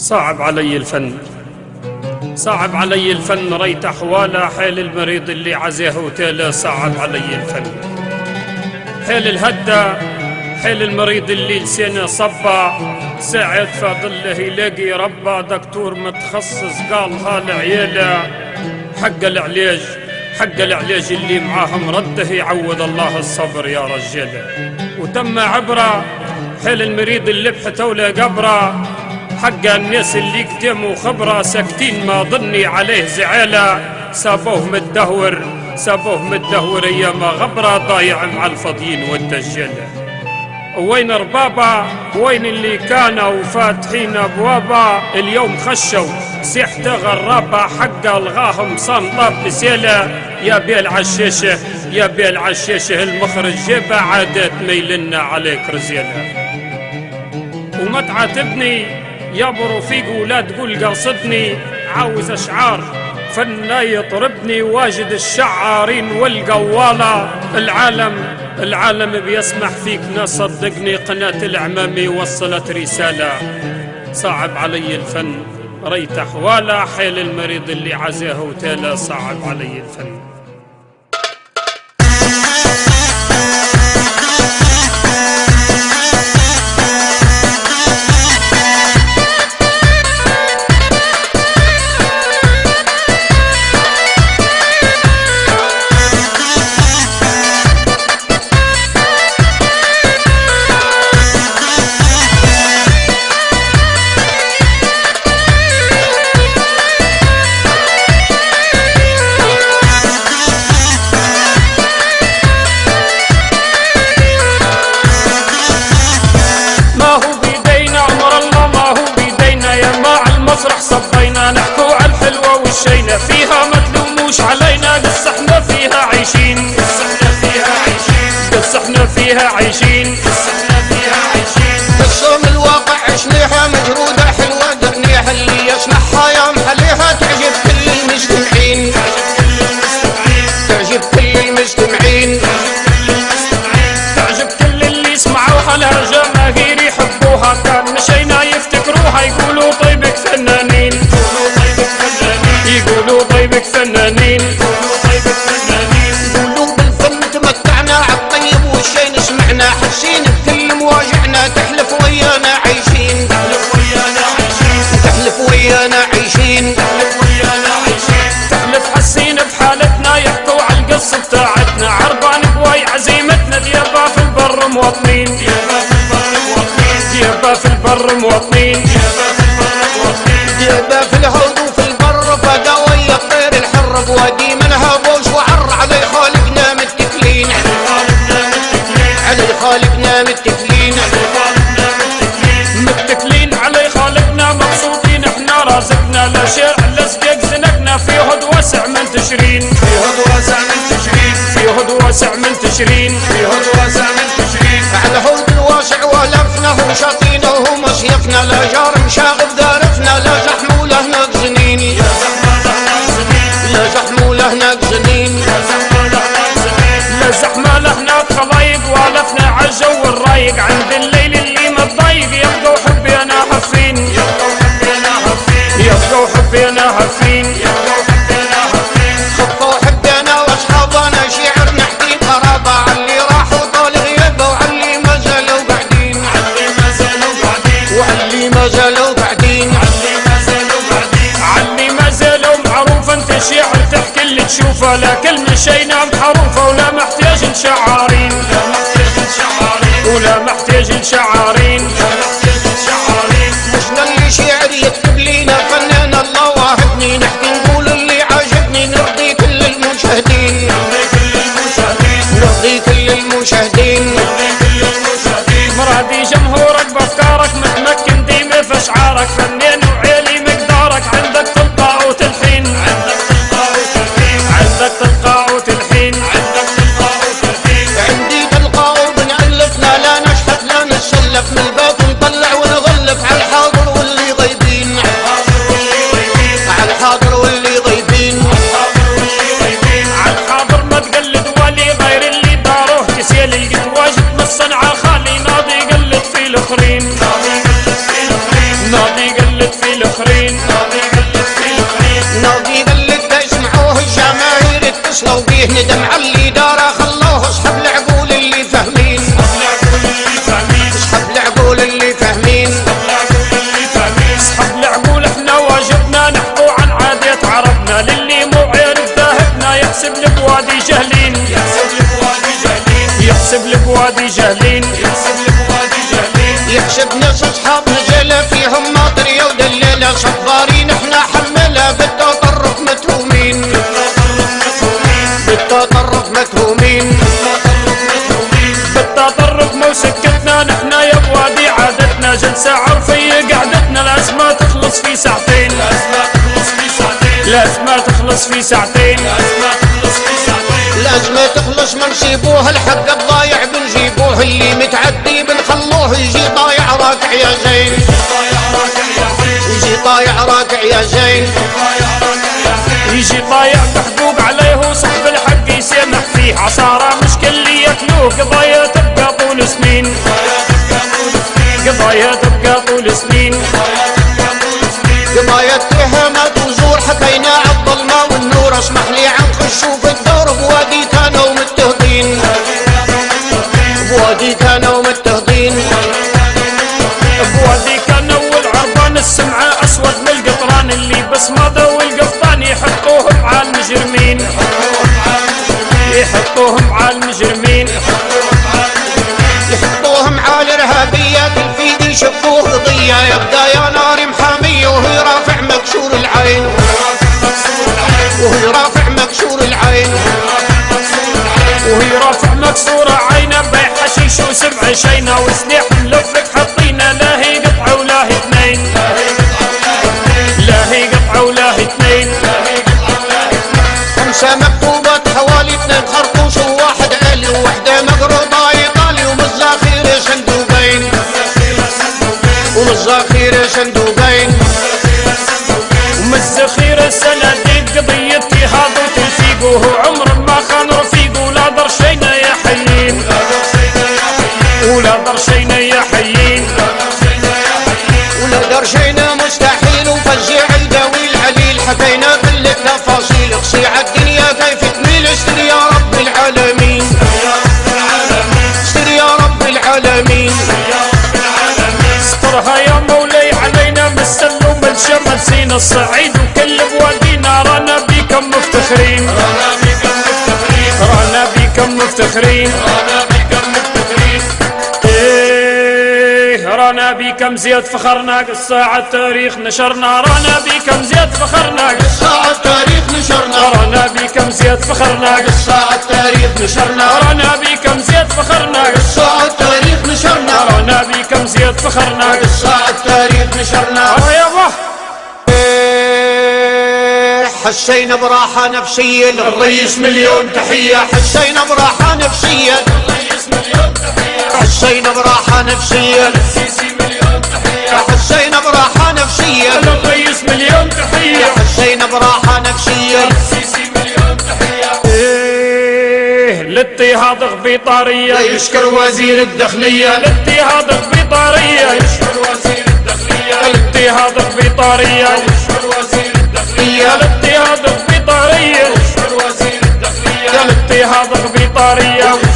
صعب علي الفن، صعب علي الفن، ريت أحواله حيل المريض اللي عزيه وتاله. صعب علي الفن، حيل الهدى، حيل المريض اللي لسانه صبا، ساعد فاضله يلاقي ربا دكتور متخصص قال هالعياله حق العلاج، حق العلاج اللي معاهم رده يعوض الله الصبر يا رجاله. وتم عبره حيل المريض اللي بحثوا له قبره، حق الناس اللي قدموا خبره ساكتين ما ظني عليه زعاله. سابوه متدهور، سابوه متدهور ايام غبره، ضايع مع الفاضيين والدجاله. وين ربابه؟ وين اللي كانوا فاتحين ابوابه؟ اليوم خشوا سيحته غرابه، حق الغاهم صنطاب بسيله. يا بيل عالشاشه، يا بيل عالشاشه، المخرج جيبه عادات ميلنا عليك رزيله. وما تعاتبني يا ابو رفيق ولا تقول قاصدني، عاوز اشعار فنا يطربني، واجد الشعارين والقواله. العالم بيسمح فيك ناس، صدقني قناة الإعمامي وصلت رسالة. صعب علي الفن، ريت أحواله حيل المريض اللي عزاه وتاله. صعب علي الفن. مسرح صبينا نحكوا على الحلوة والشينة، فيها ما تلوموش علينا، قص احنا فيها عايشين، قص احنا فيها عايشين، قص احنا فيها عايشين، قص احنا فيها عايشين. قصة من الواقع عشناها مجرودة حلوة درنيها، اللي يسمعها يا محليها تعجب كل المستمعين، تعجب كل المستمعين، تعجب كل اللي يسمعوها، لها جماهير يحبوها، كان مشينا يفتكروها يقولوا طيبك فنانين، يقولوا طيبك فنانين، يقولوا طيبك فنانين. يقولوا بالفن تمتعنا عالطيب والشين سمعنا، حسين بكل مواجعنا، تحلف ويانا عايشين، تحلف ويانا عايشين، تحلف ويانا عايشين، تحلف ويانا عايشين. تحلف حسين بحالتنا، يحكوا عالقصة بتاعتنا، عربان بواي عزيمتنا، ديابا في البر مواطنين، ديابا في البر مواطنين، ديابا في البر مواطنين، ديابا في البر مواطنين، ديابا في الهود وفي البر فدا ويا الطير الحر، بوادي منها بوش وعر، علي خالقنا متكلين، علي خالقنا متكلين، علي خالقنا متكلين، علي خالقنا متكلين، متكلين علي خالقنا، مبسوطين احنا رازقنا، لا شارع لا سقيق زنقنا، في هد واسع منتشرين، في هد واسع منتشرين، في هد واسع منتشرين، في هد واسع منتشرين. على هود الواسع ولفنا وشاطينا ومصيفنا، لا جار مشاغب دارفنا، لا زحمة ولا هناك زنين، يا زحمة لهناك زنين، لا زحمة ولا هناك زنين، يا زحمة لهناك زنين. لا زحمة لهناك خلايق، والفنا عالجو الرايق، عند الليل اللي ما تضايق، يبقوا حبي انا هفين، يبقوا حبي انا هفين، يبقوا حبي انا هفين، يبقوا حبي انا هفين. خطوا حبنا واصحابنا شعر نحكي قرابة، عاللي راحوا طال غيابه وعاللي ما زالوا قاعدين، علي ما زالوا قاعدين، وعاللي ما زالوا قاعدين، علي ما زالوا قاعدين، علي ما زالوا معروف. انت شعر تحكي اللي تشوفه، لا كلمة شينا محروفة، ولا محتاج لشعارين، لا محتاج لشعارين، ولا محتاج لشعارين، لا محتاج لشعارين. مشنا اللي شعر يكتب لينا فنان الله واهبني، نحكي نقول اللي عاجبني، نرضي كل المشاهدين، نرضي كل المشاهدين، نرضي كل المشاهدين، نرضي كل المشاهدين. مرادي جمهورك بافكارك، متمكن ديما في اشعارك، فنان وعالي مقدارك، عندك تلقاء وتلحين، عندك تلقاء وتلحين، عندك تلقاء وتلحين، عندك تلقاء وتلحين. عندي تلقاء وبنألفنا، لا نشحت لا نسلف، جهلين يحسب ناس اصحاب نجلة فيهم ماطرية ودلالة صبارين احنا حملة بالتطرف متهومين بالتطرف متهومين بالتطرف مو سكتنا نحنا يا بوادي عادتنا جلسة عرفية قعدتنا الأزمة تخلص في ساعتين الأزمة تخلص في ساعتين الأزمة تخلص ما نسيبوه الحق الضايع بنجيبوه اللي متعدي بنخلوه يجي طايع راكع يا زين يجي طايع راكع يا زين يجي طايع محبوب عليه وصحب الحق يسامح فيه عصارى مش كل ياكلوه قضايا تبقى طول سنين قضايا تبقى طول سنين قضايا اتهامات وزور حكينا عالظلمة والنور اسمح لي عن خشوف الدور بوادي كانوا متهضين بوادي كانوا متهضين بوادي كانوا والعربان السمعة اسود من القطران اللي بصمده والقفطان يحطوهم على المجرمين يحطوهم على المجرمين يحطوهم على الارهابيات الفيدي يشبوه قضية يبدا يا نار محامية وهي رافع مكسور العين وهي رافع مكسور العين وهي رافع مكسورة عينه بيع حشيش وسمع شينا وسلاح ملفك حطينا لا هي قطعة ولا هي اثنين لا هي قطعة ولا هي اثنين 5 مكتوبات حوالي 2 خرطوش وواحد آلي ووحدة مقروضة إيطالي ومن الذخيرة صندوقين ومن الذخيرة صندوقين ومن الذخيرة صناديق قضيتي هذا وتلفيق وهو عمر ما خان رفيق ولا درشينا يا حيين ولا درشينا يا حيين ولا درشينا مستحيل وفزيع القوي العليل حكينا كل التفاصيل اقصي عالدنيا كيف تميل استر يا رب العالمين استر يا رب العالمين استرها يا مولاي علينا بالسل ومن سينا الصعيد وكل بوادينا رانا بيكم مفتخرين رانا بيكم مفتخرين رانا بيكم زياد فخرنا قصة عالتاريخ نشرنا رانا بيكم زياد فخرنا قصة عالتاريخ نشرنا رانا بيكم زياد فخرنا قصة عالتاريخ نشرنا رانا بيكم زياد فخرنا قصة عالتاريخ نشرنا رانا بيكم زياد فخرنا قصة عالتاريخ نشرنا يابا حسينا براحة نفسية للرئيس مليون تحية حسينا براحة نفسية للرئيس مليون تحية حسينا براحة نفسية للسيسي مليون تحية حسينا براحة نفسية للرئيس مليون تحية حسينا براحة نفسية للسيسي مليون تحية الاضطهاد غبيطارية يشكر وزير الداخلية الاضطهاد غبيطارية يشكر وزير الداخلية الاضطهاد غبيطارية يشكر وزير الداخلية الاضطهاد غبيطارية يشكر وزير الداخلية الاضطهاد غبيطارية